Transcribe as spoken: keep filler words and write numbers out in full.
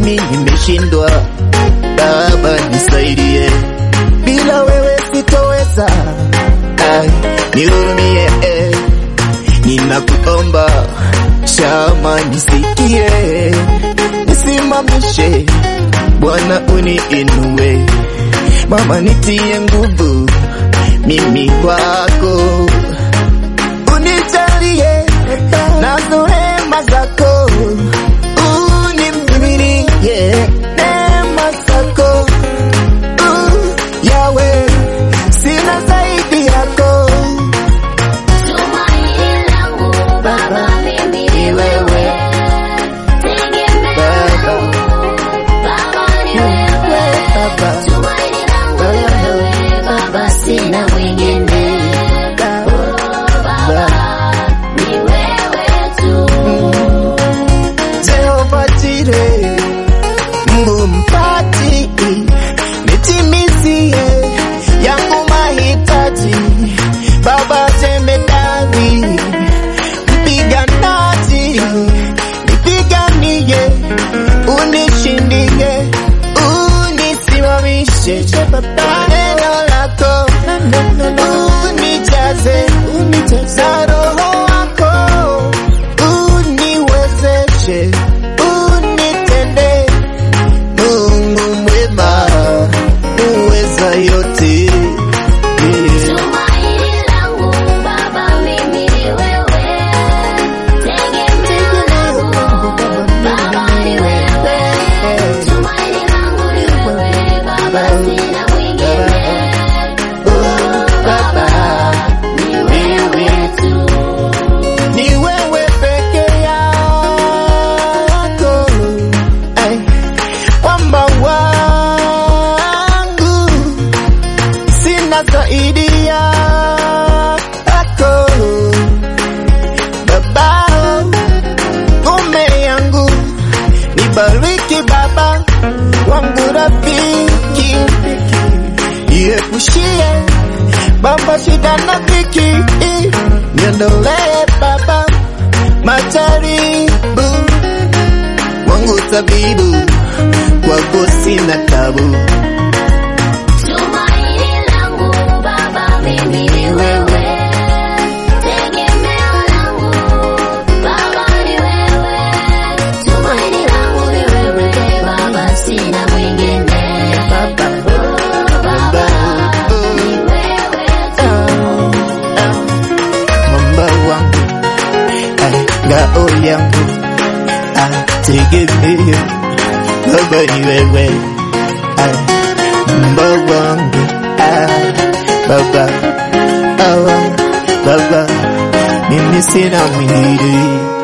mimi nimeshindwa, Baba nisaidie, bila wewe sitoweza. Ay, nihurumie, eh, ninakuomba, shama nisikie, nisimamishe Bwana, uniinue Baba, nitie nguvu mimi kwako, unijalie na rehema zako, unimiminie neema zako, Yahweh, sina zaidi yako. Tumaini langu Baba, mimi ni wewe, tegemeo langu Baba ni wewe, tumaini langu ni wewe Baba, sina mwingine. Baba ni wewe tu. Jehova Jireh, Mungu mpati, nitimizie yangu mahitaji. Baba jemedari, mpiganaji, nipiganie, unishindie, unisimamishe neno lako, unijaze na Roho wako, uniwezeshe, unitende, Mungu mwema, uweza yote. Tumaini langu Baba, mimi ni wewe, tegemeo langu Baba ni wewe, tumaini langu ni wewe Baba, sina mwingine. Baba ni wewe tu. Ni wewe peke yako, ay, mwamba wangu, sina zaidi yako. Baba, ngome yangu, nibariki Baba wangu, rafiki, niepushie Baba shida na dhiki, niondolee Baba majaribu, wangu tabibu, kwako sina tabu. Tumaini langu Baba, mimi ni wewe, tegemeo langu Baba ni wewe, tumaini langu ni wewe Baba, sina mwingine. Baba, Baba ni wewe tu. Mwamba wangu, ay, ngao yangu, ay, tegemeo, Baba ni wewe, ay, mwamba wangu, ay, Baba, awa, Baba, mimi sina mwingine.